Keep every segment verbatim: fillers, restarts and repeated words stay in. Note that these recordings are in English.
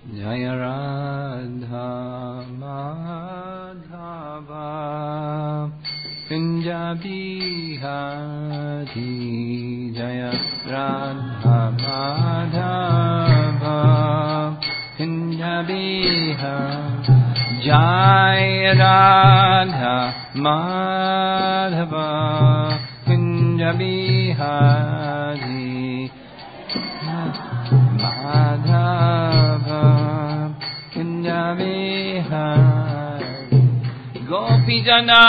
Jaya Radha Madhava Kunja Bihari Jaya Radha Madhava Kunja Bihari Jaya Radha Madhava Kunja Bihari Madhava Kunja Bihari Gopi Jana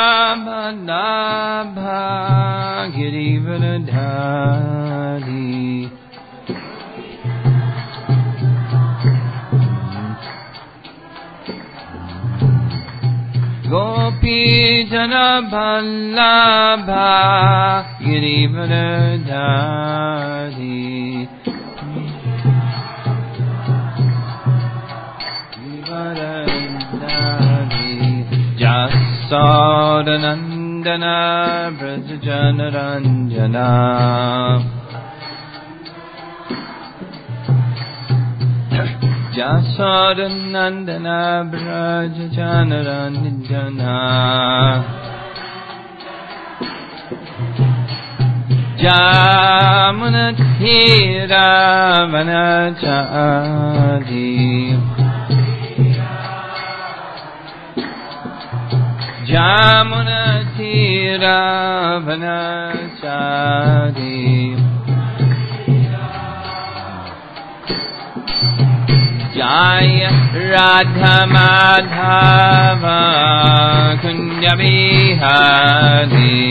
Madhava Girivardhari Gopi Jana Vallabha Girivardhari Jasodanandana Brajanaranjana Jasodanandana Brajanaranjana Jamunathira Vanachadi Jamunathira Vanachadi Jaya Radha Madhava Kunja Bihari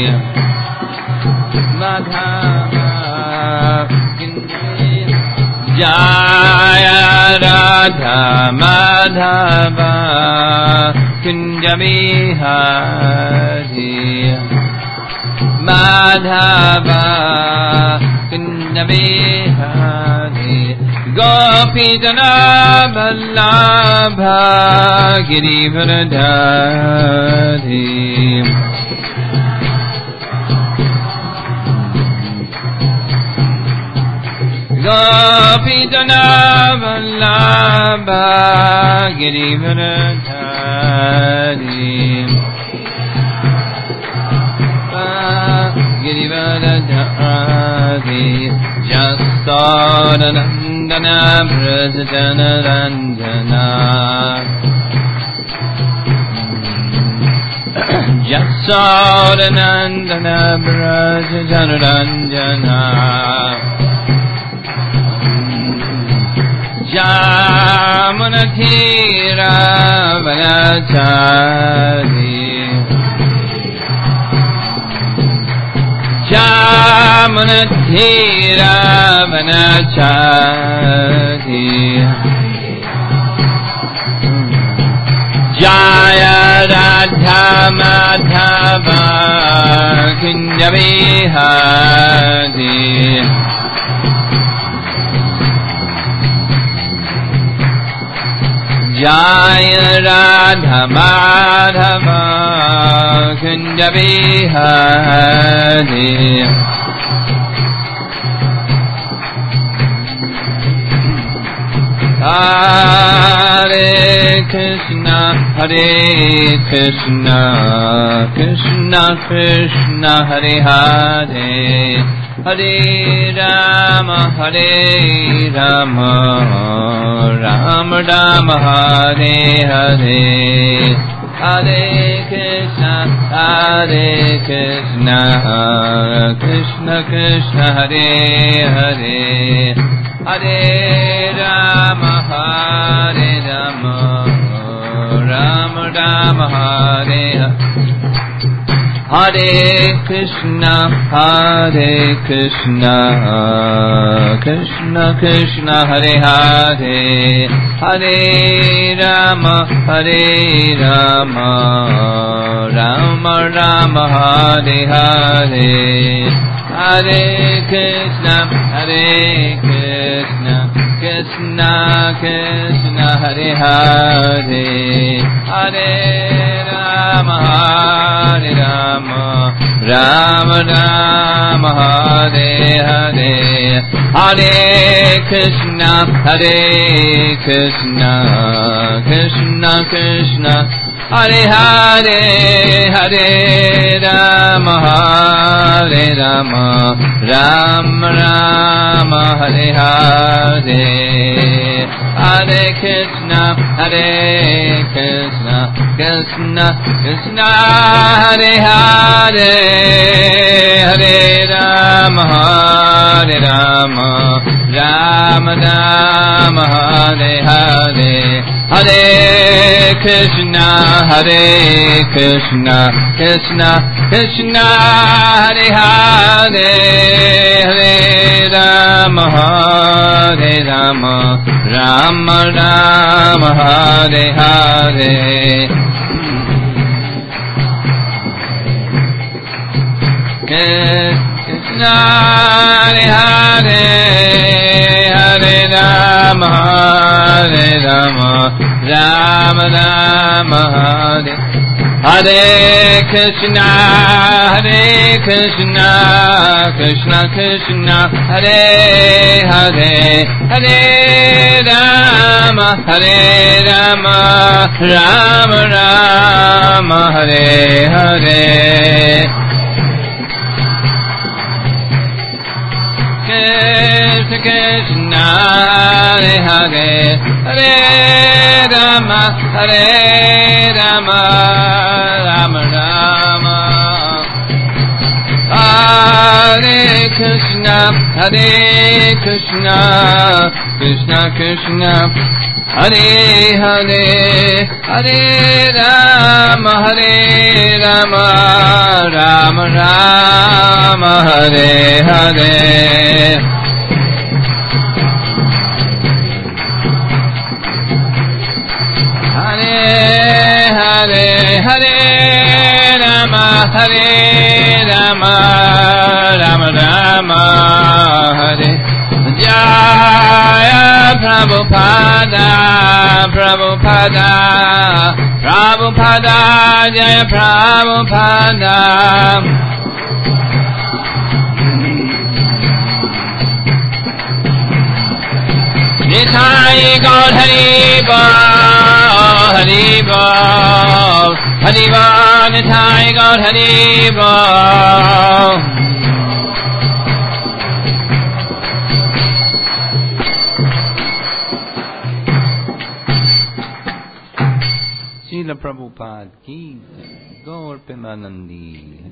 Madhava Kunja Jaya Radha Madhava Kunja Bihari Madhava Kunja Bihari Gopi Jana Vallabha Girivardhari Gopi Jana Vallabha Girivardhari Girivardhari Jasodanandana Brajanaranjana Jasodanandana Brajanaranjana Jamunathira Vanachari Jamunathira Vanachari Jaya Radha Madhava Kunja Bihari Jaya Radha Madhava Kunja Bihari Hare Krishna Hare Krishna Krishna Krishna Hare Hare Hare Rama Hare Rama Rama Rama Hare Hare Hare Krishna Hare Krishna Krishna Krishna Hare Hare Hare Rama Hare Rama Rama Rama Hare Hare Krishna Hare Krishna Krishna Krishna Hare Hare Hare Rama Hare Rama Rama Rama Hare Hare Hare Krishna Hare Krishna Krishna Krishna Hare Hare Hare Rama Hare Rama Rama Rama Hare Hare Hare Krishna Hare Krishna Krishna Krishna Hare Hare Hare Rama Hare Rama Rama Rama Hare Hare Hare Krishna Hare Krishna Krishna Krishna Hare Hare Hare Rama Hare Rama Rama Rama Hare Hare Hare Krishna Hare Krishna Krishna Krishna Hare Hare Hare Rama Hare Rama Rama Rama Hare Hare Krishna Hare Hare Hare Rama Hare Rama Rama Rama Hare Hare Krishna Hare Krishna Krishna Krishna Hare Hare Hare Rama Hare Rama Rama Rama Hare Hare Krishna Krishna Hare Hare Hare Rama Hare Rama Rama Rama Hare Krishna Hare Krishna Krishna Krishna Hare Hare Hare Rama Hare Rama Rama Rama Hare Hare Hare Hare Hare Rama Hare Rama Rama Rama Hare Jaya Prabhupada Prabhupada Prabhupada Jaya Prabhupada Nitai Gaur Hari Bol Hari Bol Hari Bol Nitai Gaur Hari Bol Srila Prabhupada ki Gaur Premanandi